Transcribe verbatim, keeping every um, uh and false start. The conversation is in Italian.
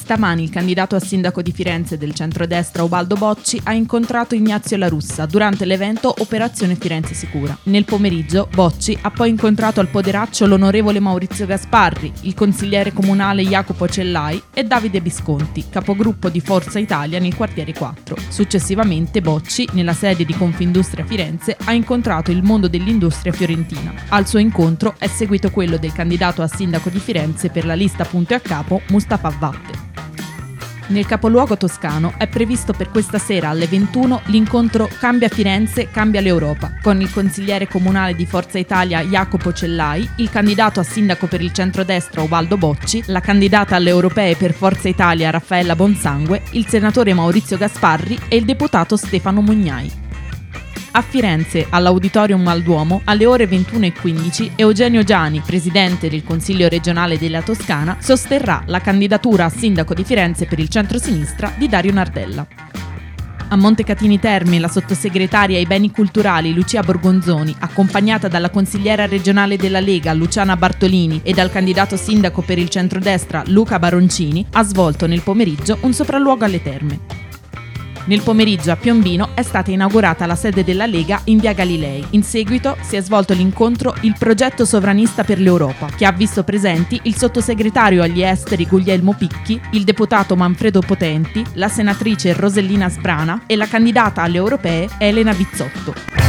Stamani il candidato a sindaco di Firenze del centrodestra Ubaldo Bocci ha incontrato Ignazio La Russa durante l'evento Operazione Firenze Sicura. Nel pomeriggio Bocci ha poi incontrato al Poderaccio l'onorevole Maurizio Gasparri, il consigliere comunale Jacopo Cellai e Davide Visconti, capogruppo di Forza Italia nel quartiere quattro. Successivamente Bocci, nella sede di Confindustria Firenze, ha incontrato il mondo dell'industria fiorentina. Al suo incontro è seguito quello del candidato a sindaco di Firenze per la lista punto e a capo Mustafa Vatte. Nel capoluogo toscano è previsto per questa sera alle ventuno l'incontro Cambia Firenze, cambia l'Europa, con il consigliere comunale di Forza Italia Jacopo Cellai, il candidato a sindaco per il centrodestra Ubaldo Bocci, la candidata alle europee per Forza Italia Raffaella Bonsangue, il senatore Maurizio Gasparri e il deputato Stefano Mugnai. A Firenze, all'Auditorium al Duomo, alle ore ventuno e quindici, Eugenio Giani, presidente del Consiglio regionale della Toscana, sosterrà la candidatura a sindaco di Firenze per il centrosinistra di Dario Nardella. A Montecatini Terme, la sottosegretaria ai beni culturali Lucia Borgonzoni, accompagnata dalla consigliera regionale della Lega Luciana Bartolini e dal candidato sindaco per il centrodestra Luca Baroncini, ha svolto nel pomeriggio un sopralluogo alle terme. Nel pomeriggio a Piombino è stata inaugurata la sede della Lega in via Galilei. In seguito si è svolto l'incontro Il progetto sovranista per l'Europa, che ha visto presenti il sottosegretario agli esteri Guglielmo Picchi, il deputato Manfredo Potenti, la senatrice Rosellina Sbrana e la candidata alle europee Elena Bizzotto.